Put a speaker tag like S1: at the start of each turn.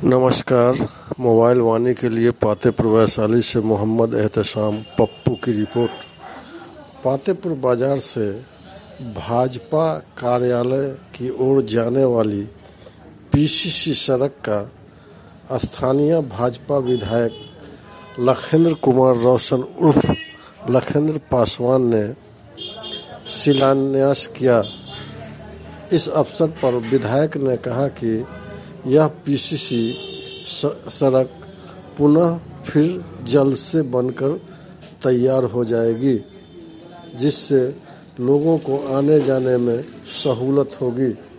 S1: नमस्कार। मोबाइल वाणी के लिए पातेपुर वैशाली से मोहम्मद एहतशाम पप्पू की रिपोर्ट। पातेपुर बाजार से भाजपा कार्यालय की ओर जाने वाली पीसीसी सड़क का स्थानीय भाजपा विधायक लखेंद्र कुमार रोशन उर्फ लखेंद्र पासवान ने शिलान्यास किया। इस अवसर पर विधायक ने कहा कि यह पीसीसी सड़क पुनः फिर जल्द से बनकर तैयार हो जाएगी, जिससे लोगों को आने जाने में सहूलत होगी।